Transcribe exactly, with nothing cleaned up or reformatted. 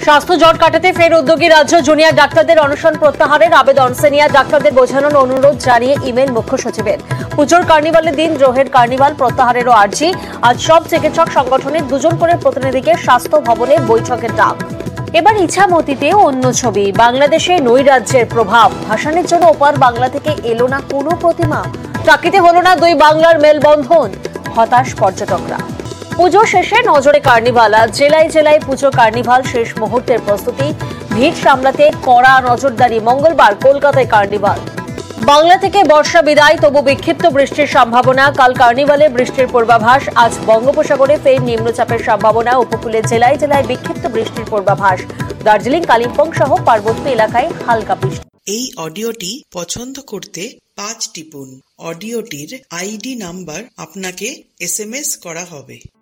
স্বাস্থ্য জট কাটাতে ফের উদ্যোগী রাজ্য। জুনিয়র ডাক্তারদের অনশন প্রত্যাহারের আবেদন। সিনিয়র ডাক্তারদের বোঝানোর অনুরোধ জানিয়ে ইমেল মুখ্য সচিবের। পুজোর কার্নিভালের দিন দ্রোহের কার্নিভাল প্রত্যাহারেরও আর্জি। আজ সব চিকিৎসক সংগঠনের দুজন করে প্রতিনিধিকে স্বাস্থ্য ভবনে বৈঠকের ডাক। এবার ইছামতীতে অন্য ছবি। বাংলাদেশে নৈরাজ্যের প্রভাব। ভাসানের জন্য ওপার বাংলা থেকে এলো না কোনো প্রতিমা। টাকিতে হলো না দুই বাংলার মেলবন্ধন। হতাশ পর্যটকরা। পুজো শেষে নজরে কার্নিভাল। আজ জেলায় জেলায় পুজো কার্নিভাল শেষ মুহূর্তের প্রস্তুতি। ভিড় সামলাতে কড়া নজরদারি। মঙ্গলবার কলকাতায় কার্নিভাল। বাংলা থেকে বর্ষা বিদায়, তবু বিক্ষিপ্ত বৃষ্টির সম্ভাবনা। কাল কার্নিভালে বৃষ্টির পূর্বাভাস। আজ বঙ্গোপসাগরে ফের নিম্নচাপের সম্ভাবনা। উপকূলে জেলায় জেলায় বিক্ষিপ্ত বৃষ্টির পূর্বাভাস। দার্জিলিং, কালিম্পং সহ পার্বত্য এলাকায় হালকা বৃষ্টি। এই অডিওটি পছন্দ করতে পাঁচ টিপুন। অডিওটির আইডি নাম্বার আপনাকে এস এম এস করা হবে।